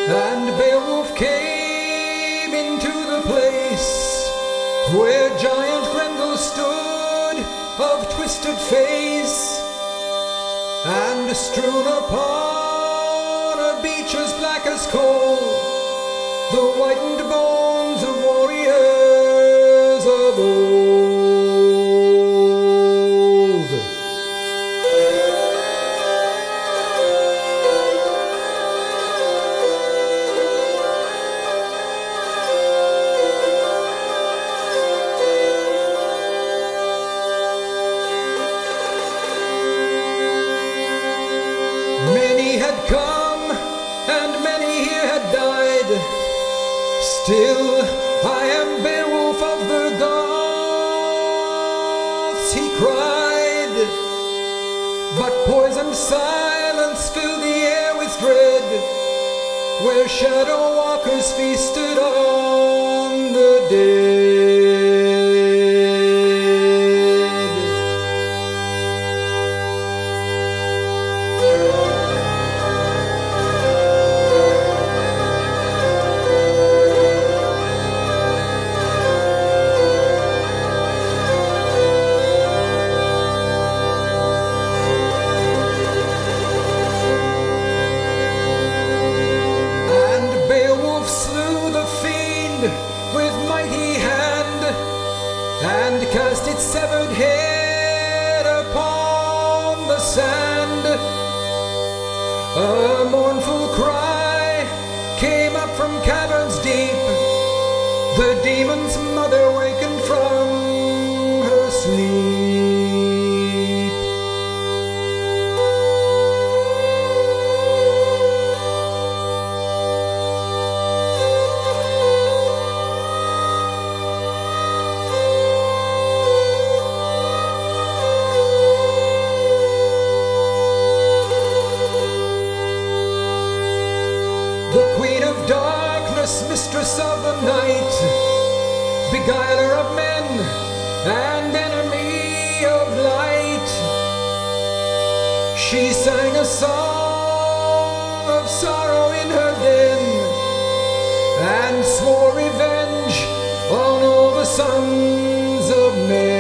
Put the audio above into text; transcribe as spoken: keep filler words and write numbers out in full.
And Beowulf came into the place where giant Grendel stood of twisted face, and strewn upon a beach as black as coal, the whitened bones of warriors of old. Many had come, and many here had died. Still, I am Beowulf of the Goths, he cried. But poisoned silence filled the air with dread, where shadow walkers feasted on the dead. With mighty hand, and cast its severed head upon the sand. A mournful cry came up from caverns deep, the demon's mother wakened from her sleep. The queen of darkness, mistress of the night, beguiler of men and enemy of light, she sang a song of sorrow in her den, and swore revenge on all the sons of men.